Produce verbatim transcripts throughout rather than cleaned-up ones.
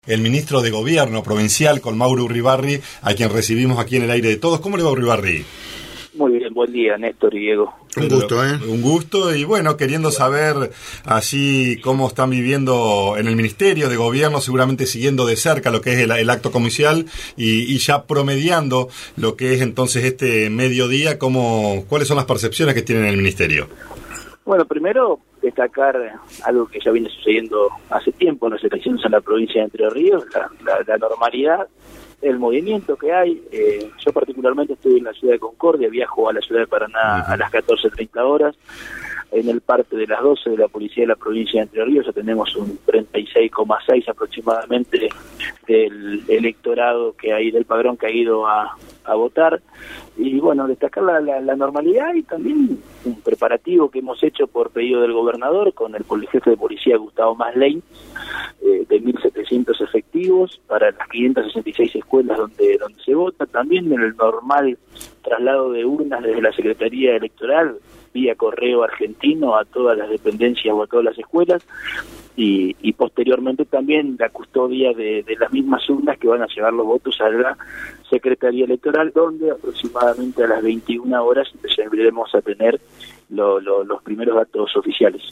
El ministro de Gobierno provincial con Mauro Uribarri, a quien recibimos aquí en el aire de todos. ¿Cómo le va, Uribarri? Muy bien, buen día, Néstor y Diego. Un gusto, ¿eh? Un gusto, y bueno, queriendo saber así cómo están viviendo en el Ministerio de Gobierno, seguramente siguiendo de cerca lo que es el, el acto comicial y, y ya promediando lo que es entonces este mediodía, cómo, ¿cuáles son las percepciones que tienen en el Ministerio? Bueno, primero destacar algo que ya viene sucediendo hace tiempo en las elecciones en la provincia de Entre Ríos, la, la, la normalidad, el movimiento que hay. Eh, yo particularmente estoy en la ciudad de Concordia, viajo a la ciudad de Paraná a las catorce treinta horas. En el parte de las doce de la policía de la provincia de Entre Ríos ya tenemos un treinta y seis coma seis aproximadamente del electorado que hay, del padrón que ha ido a, a votar. Y bueno, destacar la, la, la normalidad y también un preparativo que hemos hecho por pedido del gobernador con el jefe de policía Gustavo Maslany, eh, de mil setecientos efectivos para las quinientas sesenta y seis escuelas donde, donde se vota. También en el normal traslado de urnas desde la Secretaría Electoral vía correo argentino a todas las dependencias o a todas las escuelas, y, y posteriormente también la custodia de, de las mismas urnas que van a llevar los votos a la Secretaría Electoral, donde aproximadamente a las veintiuna horas empezaremos a tener lo, lo, los primeros datos oficiales.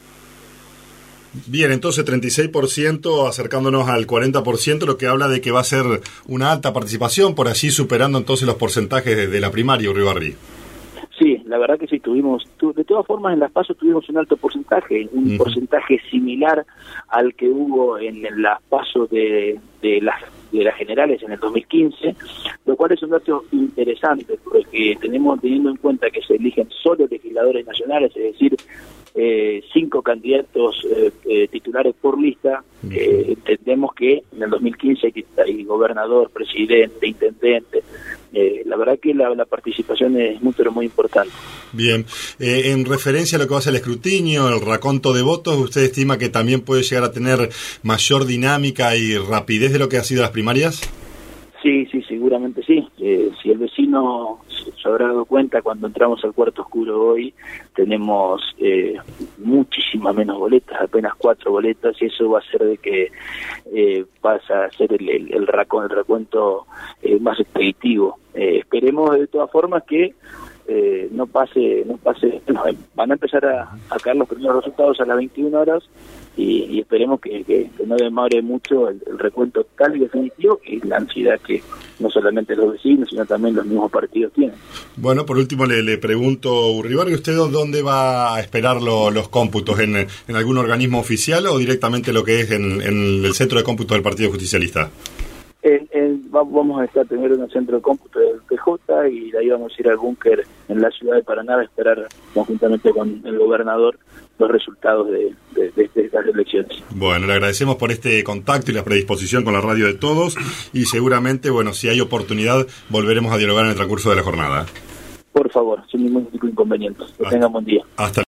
Bien, entonces treinta y seis por ciento acercándonos al cuarenta por ciento, lo que habla de que va a ser una alta participación, por allí superando entonces los porcentajes de, de la primaria, Uribarri. Sí, la verdad que sí, tuvimos, tu, de todas formas en las PASO tuvimos un alto porcentaje, un uh-huh. porcentaje similar al que hubo en, en las PASO de, de, las, de las generales en el dos mil quince, lo cual es un dato interesante, porque tenemos teniendo en cuenta que se eligen solo legisladores nacionales, es decir, eh, cinco candidatos eh, eh, titulares por lista. Uh-huh. eh, entendemos que en el dos mil quince hay gobernador, presidente, intendente. Eh, la verdad que la, la participación es muy, pero muy importante. Bien, eh, en referencia a lo que va a ser el escrutinio, el raconto de votos, ¿usted estima que también puede llegar a tener mayor dinámica y rapidez de lo que ha sido las primarias? Sí, sí, seguramente sí. Eh, si el vecino se habrá dado cuenta, cuando entramos al cuarto oscuro hoy, tenemos eh, muchísimas menos boletas, apenas cuatro boletas, y eso va a hacer de que eh, pasa a ser el, el, el, racon, el recuento eh, más expeditivo. Eh, esperemos de todas formas que eh, no pase, no pase, no, van a empezar a, a caer los primeros resultados a las veintiuna horas, y, y esperemos que, que, que no demore mucho el, el recuento total y definitivo, y la ansiedad que no solamente los vecinos, sino también los mismos partidos tienen. Bueno, por último le, le pregunto, Uribarri, ¿usted dónde va a esperar lo, los cómputos? ¿En, ¿En algún organismo oficial o directamente lo que es en, en el centro de cómputo del Partido Justicialista? En, en, vamos a estar primero en el centro de cómputo del P J, y de ahí vamos a ir al búnker en la ciudad de Paraná a esperar conjuntamente con el gobernador los resultados de, de, de, de estas elecciones. Bueno, le agradecemos por este contacto y la predisposición con la radio de todos, y seguramente, bueno, si hay oportunidad, volveremos a dialogar en el transcurso de la jornada. Por favor, sin ningún tipo de inconveniente. Que tengan buen día. Hasta